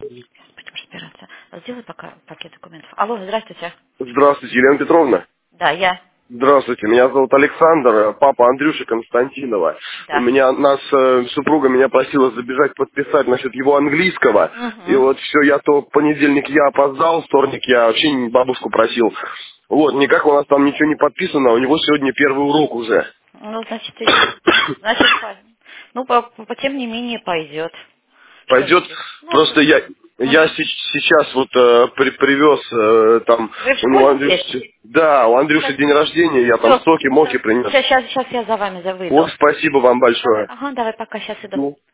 Будем разбираться. Сделай пока пакет документов. Алло, здравствуйте. Здравствуйте, Елена Петровна. Да, я. Здравствуйте, меня зовут Александр, папа Андрюши Константинова. Да. Супруга меня просила забежать подписать насчет его английского. И Угу. вот все, я то в понедельник я опоздал, вторник я вообще бабушку просил. Вот, никак у нас там ничего не подписано, у него сегодня первый урок уже. Ну, значит, ну, тем не менее пойдет. Что Пойдет, же? Ну, просто я угу. сейчас вот привез там, Вы в у школе есть? Андрюши, да, у Андрюши день рождения, я там Все. соки, моки принес. Сейчас я за вами Вот выйду. спасибо вам Давай. большое. Ага, давай, пока сейчас иду. Жду.